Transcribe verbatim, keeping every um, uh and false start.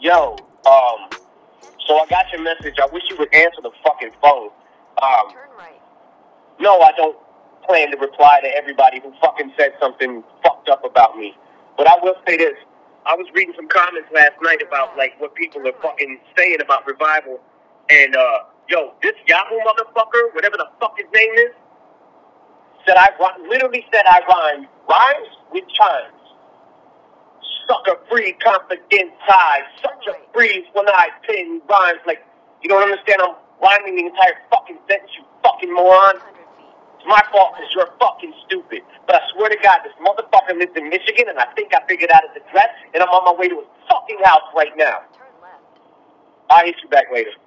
Yo, um, so I got your message. I wish you would answer the fucking phone. Um, Turn right. no, I don't plan to reply to everybody who fucking said something fucked up about me. But I will say this. I was reading some comments last night about, like, what people are fucking saying about Revival. And, uh, yo, this Yahoo motherfucker, whatever the fuck his name is, said I rhy- literally said I rhymed rhymes with chimes. Sucker free, confident tie. Such a breeze when I pin rhymes. Like, you don't understand, I'm rhyming the entire fucking sentence, you fucking moron. It's my fault because you're fucking stupid. But I swear to God, this motherfucker lives in Michigan, and I think I figured out his address, and I'm on my way to his fucking house right now. Turn left. I'll hit you back later.